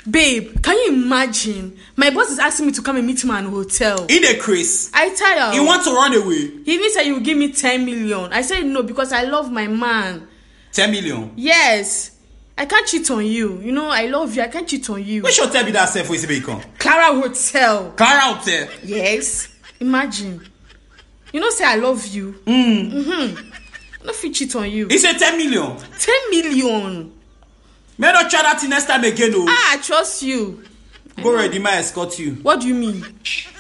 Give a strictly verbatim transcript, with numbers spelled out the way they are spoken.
Babe, can you imagine? My boss is asking me to come and meet him at a hotel. In a Chris. I tell you. He wants to run away. He even said he will give me ten million. I said no because I love my man. ten million? Yes. I can't cheat on you. You know, I love you. I can't cheat on you. Which hotel be that self for Isabel? Clara Hotel. Clara Hotel? Yes. Imagine. You know, say I love you. Mm. Mm-hmm. I don't feel cheat on you. He said ten million? ten million. May not try that next time again, oh. Ah, I trust you. Go ready, may I escort you. What do you mean?